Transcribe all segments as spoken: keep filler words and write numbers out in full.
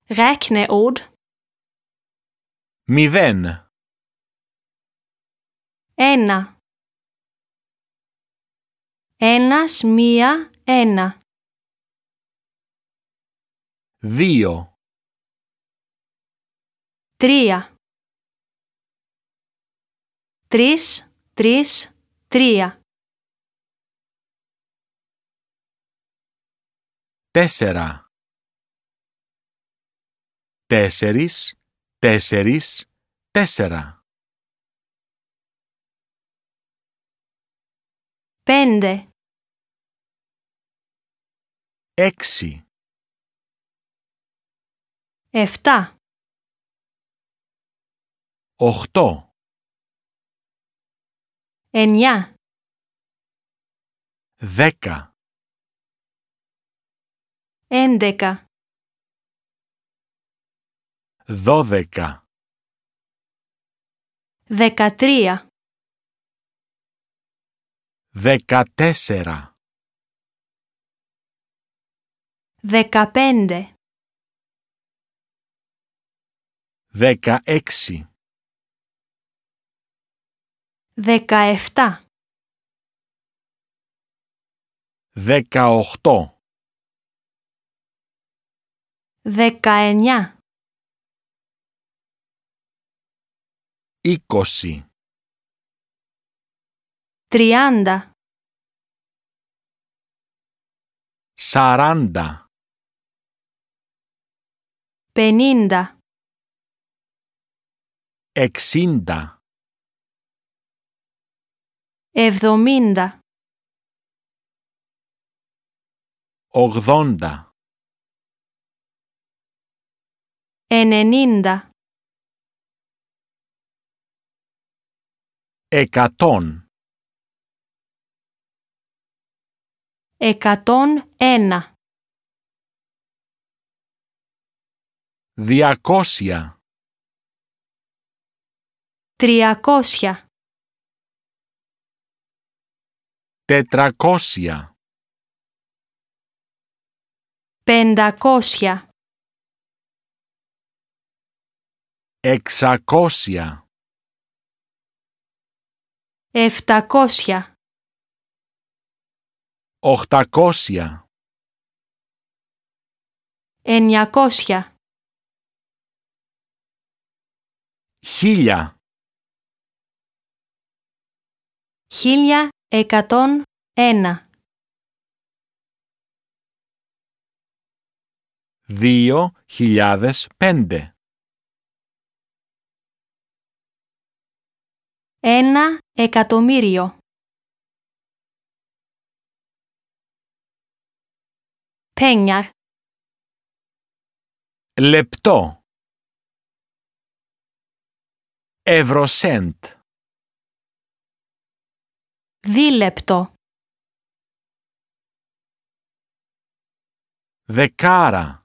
Räkneord. Μηδέν. Ένα. Ένας, μία, ένα. Δύο. Τρία. Τρεις, τρεις, τρία. Τέσσερα. Τέσσερις, τέσσερις, τέσσερα. Πέντε. Έξι. Εφτά. Οχτώ. Εννιά. Δέκα. Έντεκα. Δώδεκα. Δεκατρία. Δεκατέσσερα. Δεκαπέντε. Δεκαέξι. Δεκαεφτά. Δεκαοχτώ. Δεκαεννιά. Είκοσι. Τριάντα. Σαράντα. Πενήντα. Εξήντα. Εβδομήντα. Ογδόντα. Ενενήντα. Εκατόν. Εκατόν ένα. Διακόσια. Τριακόσια. Τετρακόσια. Πεντακόσια. Εξακόσια. Εφτακόσια. Οχτακόσια. Εννιακόσια. Χίλια. Χίλια εκατόν ένα. Δύο χιλιάδες πέντε. Ένα εκατομμύριο. Pengar. Λεπτό. Ευρωσέντ. Δίλεπτο. Δεκάρα.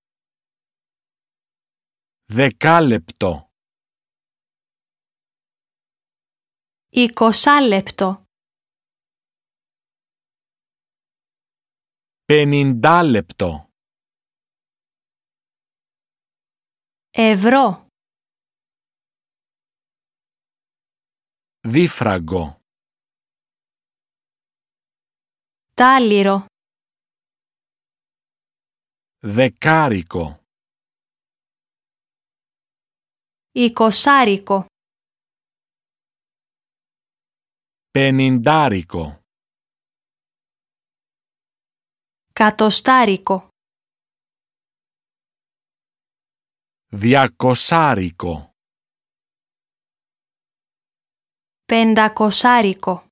Δεκάλεπτο. Εικοσάλεπτο. Πενηντάλεπτο. Ευρώ. Δίφραγκο. Τάλιρο. Δεκάρικο. Εικοσάρικο. Πενηντάρικο. Κατοστάρικο. Διακοσάρικο. Πεντακοσάρικο.